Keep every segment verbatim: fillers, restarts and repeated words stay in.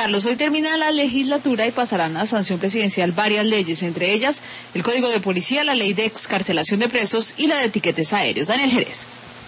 Carlos, hoy termina la legislatura y pasarán a sanción presidencial varias leyes, entre ellas el Código de Policía, la Ley de Excarcelación de Presos y la de Tiquetes Aéreos. Daniel Jerez.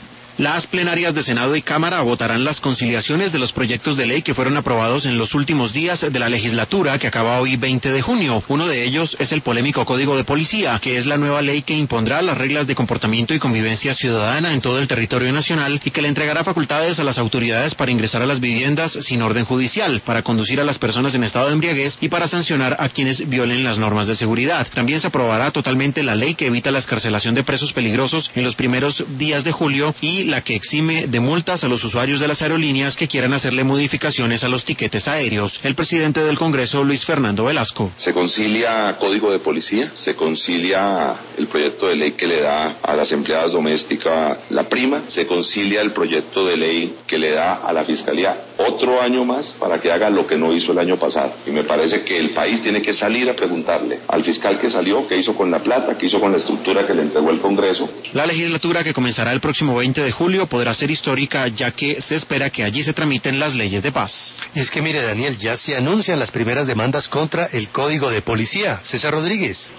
Las plenarias de Senado y Cámara votarán las conciliaciones de los proyectos de ley que fueron aprobados en los últimos días de la legislatura que acaba hoy veinte de junio. Uno de ellos es el polémico Código de Policía, que es la nueva ley que impondrá las reglas de comportamiento y convivencia ciudadana en todo el territorio nacional y que le entregará facultades a las autoridades para ingresar a las viviendas sin orden judicial, para conducir a las personas en estado de embriaguez y para sancionar a quienes violen las normas de seguridad. También se aprobará totalmente la ley que evita la excarcelación de presos peligrosos en los primeros días de julio y la que exime de multas a los usuarios de las aerolíneas que quieran hacerle modificaciones a los tiquetes aéreos. El presidente del Congreso, Luis Fernando Velasco. Se concilia Código de Policía, se concilia el proyecto de ley que le da a las empleadas domésticas la prima, se concilia el proyecto de ley que le da a la Fiscalía otro año más para que haga lo que no hizo el año pasado. Y me parece que el país tiene que salir a preguntarle al fiscal que salió, qué hizo con la plata, qué hizo con la estructura que le entregó el Congreso. La legislatura que comenzará el próximo veinte de julio podrá ser histórica, ya que se espera que allí se tramiten las leyes de paz. Y es que mire, Daniel, ya se anuncian las primeras demandas contra el Código de Policía. César Rodríguez.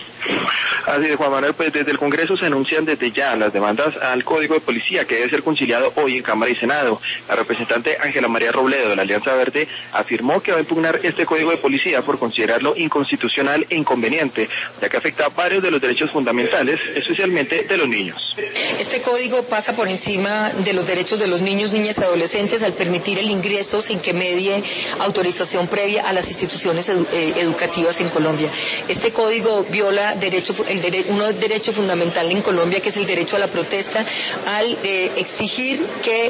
Así es, Juan Manuel, pues desde el Congreso se anuncian desde ya las demandas al Código de Policía, que debe ser conciliado hoy en Cámara y Senado. La representante Ángela María Robledo, de la Alianza Verde, afirmó que va a impugnar este Código de Policía por considerarlo inconstitucional e inconveniente, ya que afecta a varios de los derechos fundamentales, especialmente de los niños. Este código pasa por encima de los derechos de los niños, niñas y adolescentes al permitir el ingreso sin que medie autorización previa a las instituciones edu eh, educativas en Colombia. Este código viola derecho, el dere uno derecho fundamental en Colombia, que es el derecho a la protesta, al eh, exigir que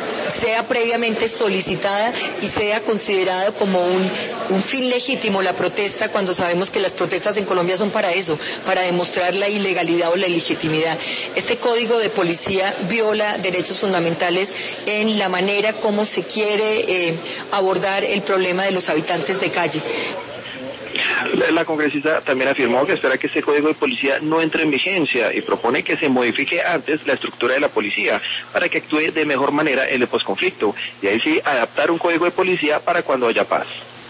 sea previamente solicitada y sea considerada como un, un fin legítimo la protesta, cuando sabemos que las protestas en Colombia son para eso, para demostrar la ilegalidad o la ilegitimidad. Este Código de Policía viola derechos fundamentales en la manera como se quiere eh, abordar el problema de los habitantes de calle. La congresista también afirmó que espera que este Código de Policía no entre en vigencia y propone que se modifique antes la estructura de la policía para que actúe de mejor manera en el posconflicto y ahí sí adaptar un Código de Policía para cuando haya paz.